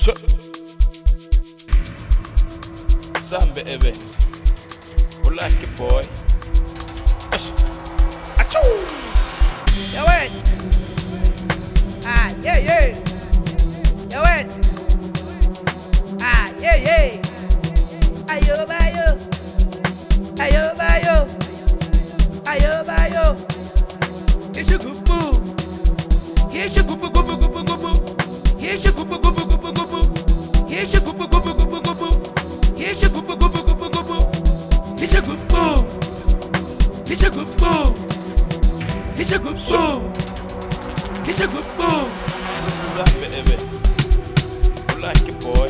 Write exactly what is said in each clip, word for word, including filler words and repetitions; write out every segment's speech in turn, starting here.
Sambe ebe Ulaki boy Achoo Yo wait. Ah yeah yeah. Yo wait. Ah yeah yeah. Ayo bayo. Ayo bayo. Ayo bayo. Here's your gupu. Here's your gupu gupu gupu gupu. Here's your gupu gupu gupu gupu. Here's your gupu gupu gupu gupu. Here's your gupu gupu gupu gupu. Here's your gupu. Here's your gupu. Here's your gupu. Here's your gupu. Sambe ebe Ulaki boy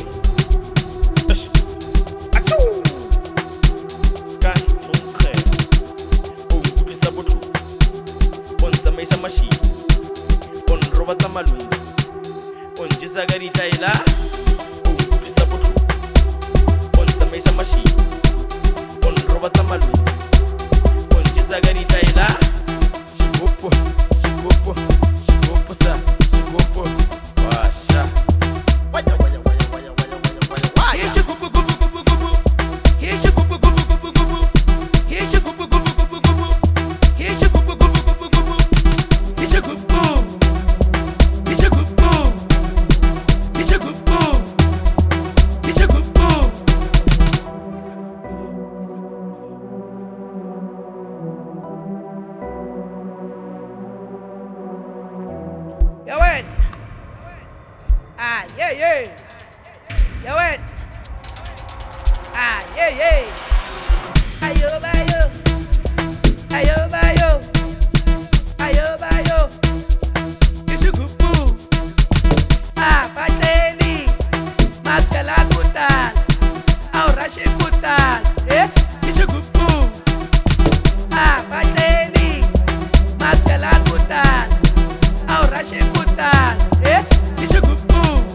Achoo Sky tunkhe Ungupisa botlu Onza meisa mashi On robata malungu On jisagari taila Ungupisa botlu Onza meisa mashi On robata malungu On jisagari taila Shigupo Shigupo Shigupo sa Shigupo Washa Waya waya waya waya waya waya waya waya. Here's your gupu gupu gupu gupu. Here's your gupu gupu gupu gupu. Here's your gupu gupu gupu gupu. Here's your gupu gupu gupu gupu. Here's your gupu. Here's your gupu. Here's your gupu. Here's your gupu. Yo wait. Ah yeah yeah. Yo wait. Ah yeah yeah. Ayo bayo. Ayo bayo. Ayo bayo. Here's your gupu. Ah pateni. Magdala kutal. Ahora she kutal. Eh? Here's your gupu. Ah pateni. Magdala kutal. Ahora she kutal. Eh? Here's your gupu.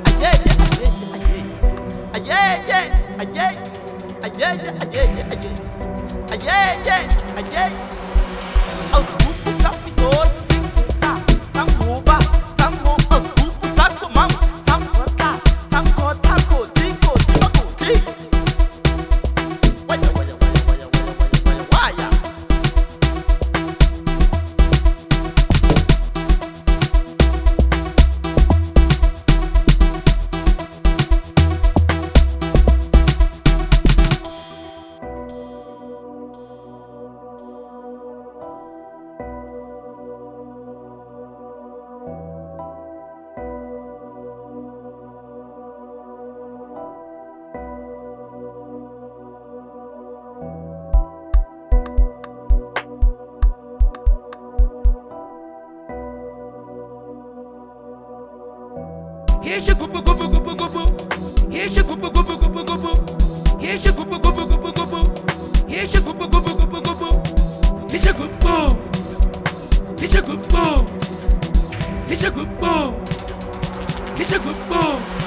Here's your gupu gupu gupu gupu. Here's your gupu gupu gupu gupu. Here's your gupu gupu gupu gupu. Here's your gupu gupu gupu gupu. Here's your gupu. Here's your gupu. Here's your gupu. Here's your gupu.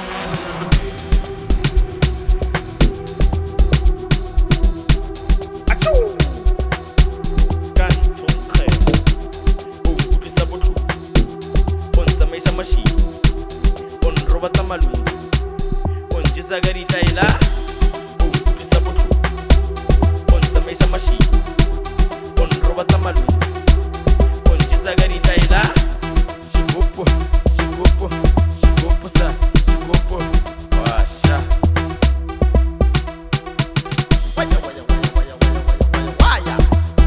Achoo Sky tunkhe Ungupisa botlu Onza meisa mashi On robata malungu On jisagari taila Ungupisa botlu Onza meisa mashi On robata malungu On jisagari taila Shigupo Shigupo Shigupo sa Shigupo Washa Waya waya waya waya waya waya waya.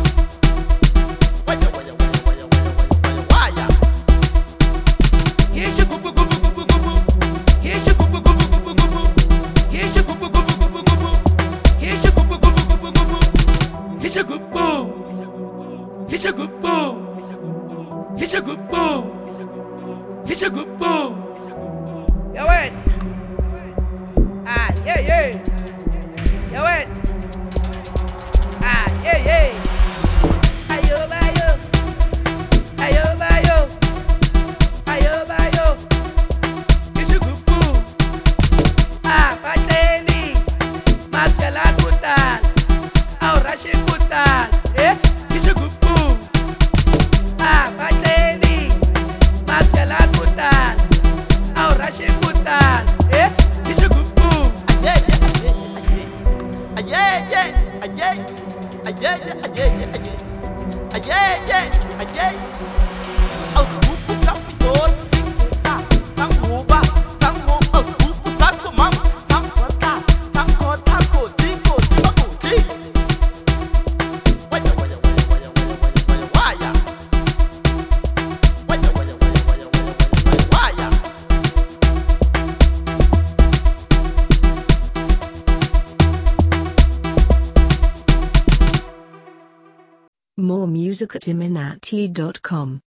Waya waya waya waya waya waya waya. Here's your gupu gupu gupu gupu. Here's your gupu gupu gupu gupu. Here's your gupu gupu gupu gupu. Here's your gupu gupu gupu gupu. Here's your gupu. Here's your gupu. Here's your gupu. Here's your gupu. Yo wait. Ah yeah yeah. Yo wait. Ah yeah yeah. Ayo bayo. Ayo bayo. Ayo bayo. Here's your gupu. Ah pateni. Magdala kutal. Ahora she kutal. Eh? Here's your gupu. Ah pateni. Magdala kutal. Ahora she kutal. Eh? More music at iminati dot com.